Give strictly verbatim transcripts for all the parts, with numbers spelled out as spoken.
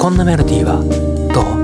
こんなメロディーはどう？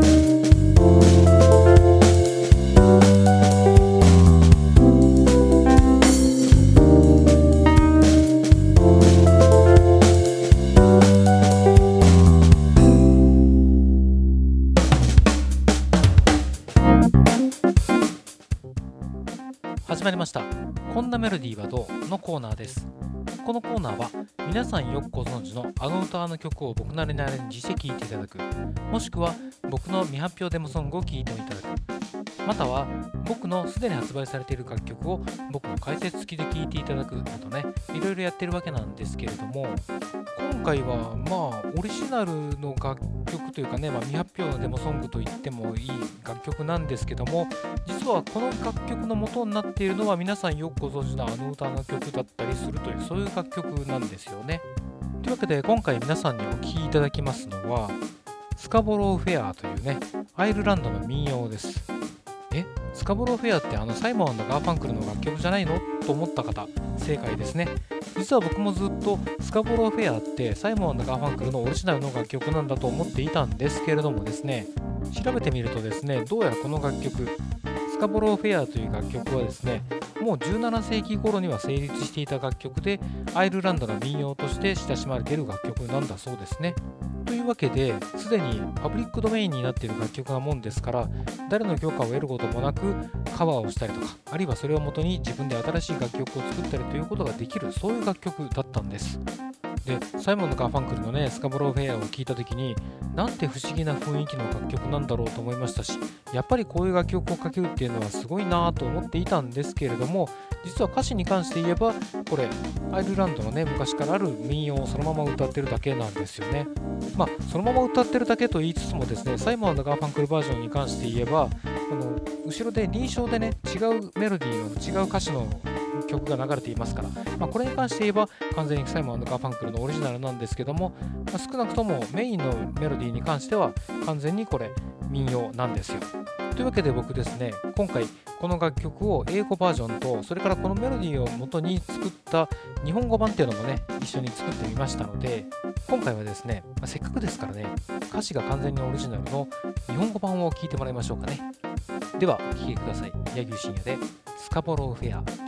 始まりました。こんなメロディーはどうのコーナーです。このコーナーは皆さんよくご存知のあの歌の曲を僕なりにアレンジして聴いていただく、もしくは僕の未発表デモソングを聴いていただく、または僕のすでに発売されている楽曲を僕の解説付きで聴いていただくなどね、いろいろやってるわけなんですけれども、今回はまあオリジナルの楽曲というかね、まあ、未発表のデモソングと言ってもいい楽曲なんですけども、実はこの楽曲の元になっているのは皆さんよくご存知のあの歌の曲だったりするという、そういう楽曲なんですよね。というわけで今回皆さんにお聴きいただきますのはスカボローフェアというね、アイルランドの民謡です。え、スカボローフェアってあのサイモン&ガーファンクルの楽曲じゃないのと思った方、正解ですね。実は僕もずっとスカボローフェアってサイモン&ガーファンクルのオリジナルの楽曲なんだと思っていたんですけれどもですね、調べてみるとですね、どうやらこの楽曲スカボローフェアという楽曲はですね、もうじゅうななせいき頃には成立していた楽曲で、アイルランドの民謡として親しまれている楽曲なんだそうですね。というわけで、すでにパブリックドメインになっている楽曲なもんですから、誰の許可を得ることもなくカバーをしたりとか、あるいはそれをもとに自分で新しい楽曲を作ったりということができる、そういう楽曲だったんです。で、サイモン&ガーファンクルのね、スカボローフェアを聴いたときに、なんて不思議な雰囲気の楽曲なんだろうと思いましたし、やっぱりこういう楽曲を書けるっていうのはすごいなぁと思っていたんですけれども、実は歌詞に関して言えば、これ、アイルランドのね、昔からある民謡をそのまま歌ってるだけなんですよね。まあ、そのまま歌ってるだけと言いつつもですね、サイモン&ガーファンクルバージョンに関して言えば、あの後ろで臨床でね、違うメロディーの違う歌詞の曲が流れていますから、まあ、これに関して言えば完全にサイモン&ガーファンクルのオリジナルなんですけども、まあ、少なくともメインのメロディーに関しては完全にこれ民謡なんですよ。というわけで僕ですね、今回この楽曲を英語バージョンと、それからこのメロディーを元に作った日本語版っていうのもね、一緒に作ってみましたので、今回はですね、まあ、せっかくですからね、歌詞が完全にオリジナルの日本語版を聴いてもらいましょうかね。ではお聴きください。柳生深夜でスカボローフェアです。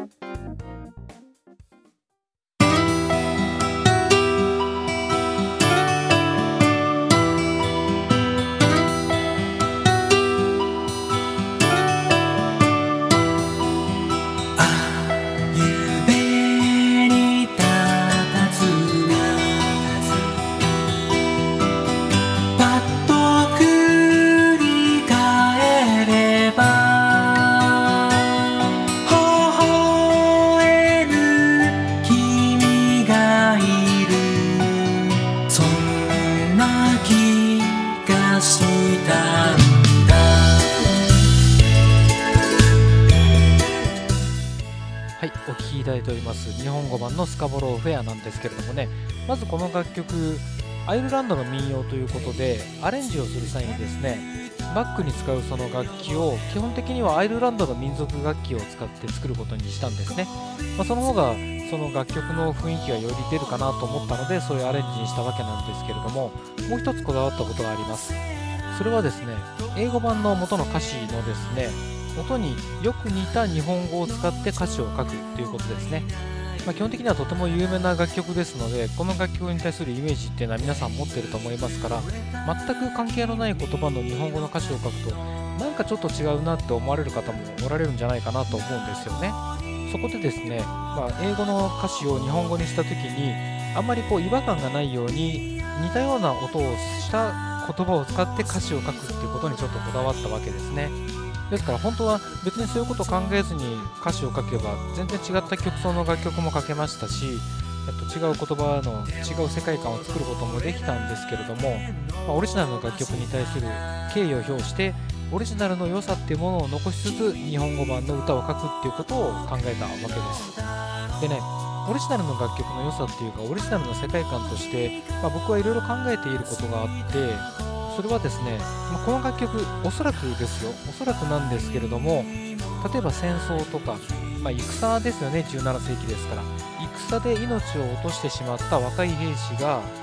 はい、お聴きいただいております日本語版のスカボローフェアなんですけれどもね、まずこの楽曲アイルランドの民謡ということで、アレンジをする際にですね、バックに使うその楽器を基本的にはアイルランドの民族楽器を使って作ることにしたんですね。まあ、その方がその楽曲の雰囲気がより出るかなと思ったので、そういうアレンジにしたわけなんですけれども、もう一つこだわったことがあります。それはですね、英語版の元の歌詞のですね、音によく似た日本語を使って歌詞を書くということですね。まあ、基本的にはとても有名な楽曲ですので、この楽曲に対するイメージっていうのは皆さん持ってると思いますから、全く関係のない言葉の日本語の歌詞を書くとなんかちょっと違うなって思われる方もおられるんじゃないかなと思うんですよね。そこでですね、まあ、英語の歌詞を日本語にした時にあんまりこう違和感がないように似たような音をした言葉を使って歌詞を書くっていうことにちょっとこだわったわけですね。ですから本当は別にそういうことを考えずに歌詞を書けば全然違った曲調の楽曲も書けましたし、えっと、違う言葉の違う世界観を作ることもできたんですけれども、まあ、オリジナルの楽曲に対する敬意を表してオリジナルの良さっていうものを残しつつ日本語版の歌を書くっていうことを考えたわけです。でね、オリジナルの楽曲の良さっていうかオリジナルの世界観として、まあ、僕はいろいろ考えていることがあって、それはですね、まあ、この楽曲おそらくですよおそらくなんですけれども、例えば戦争とか、まあ、戦ですよね、じゅうななせいきですから、戦で命を落としてしまった若い兵士が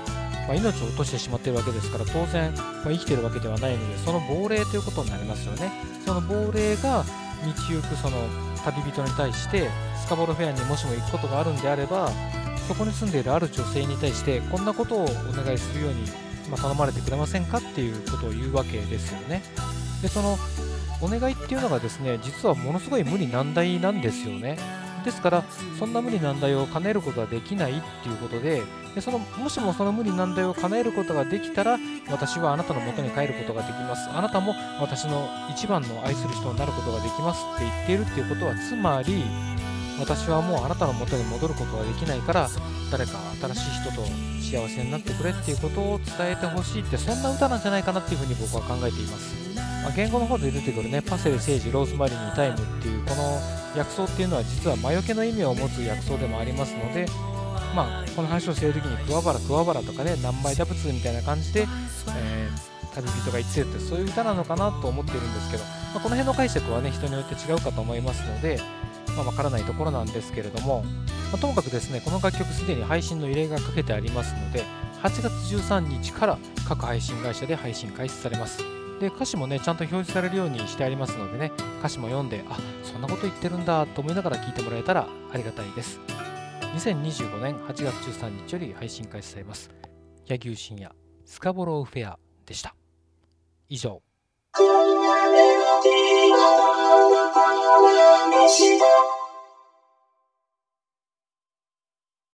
まあ、命を落としてしまっているわけですから、当然、まあ、生きているわけではないので、その亡霊ということになりますよね。その亡霊が道行くその旅人に対して、スカボロフェアにもしも行くことがあるんであれば、そこに住んでいるある女性に対してこんなことをお願いするように、まあ、頼まれてくれませんかっていうことを言うわけですよね。でそのお願いっていうのがですね、実はものすごい無理難題なんですよね。ですから、そんな無理難題を叶えることができないっていうことで、でそのもしもその無理難題を叶えることができたら、私はあなたの元に帰ることができます。あなたも私の一番の愛する人になることができますって言っているっていうことは、つまり、私はもうあなたの元に戻ることができないから、誰か新しい人と幸せになってくれっていうことを伝えてほしいって、そんな歌なんじゃないかなっていうふうに僕は考えています。まあ、言語の方で出てくるね、パセリ、セージ、ローズマリーにタイムっていうこの薬草っていうのは、実は魔除けの意味を持つ薬草でもありますので、まあ、この話をしている時に桑原桑原とかね、南米打仏みたいな感じで、えー、旅人が言ってるって、そういう歌なのかなと思っているんですけど、まあ、この辺の解釈はね、人によって違うかと思いますので、まあ、わからないところなんですけれども、まあ、ともかくですね、この楽曲すでに配信の依頼がかけてありますので、はちがつじゅうさんにちから各配信会社で配信開始されます。で、歌詞もね、ちゃんと表示されるようにしてありますのでね、歌詞も読んで、あ、そんなこと言ってるんだと思いながら聞いてもらえたらありがたいです。にせんにじゅうごねんはちがつじゅうさんにちより配信開始されます。柳生深夜スカボローフェアでした。以上。こんなメロディーはどこでした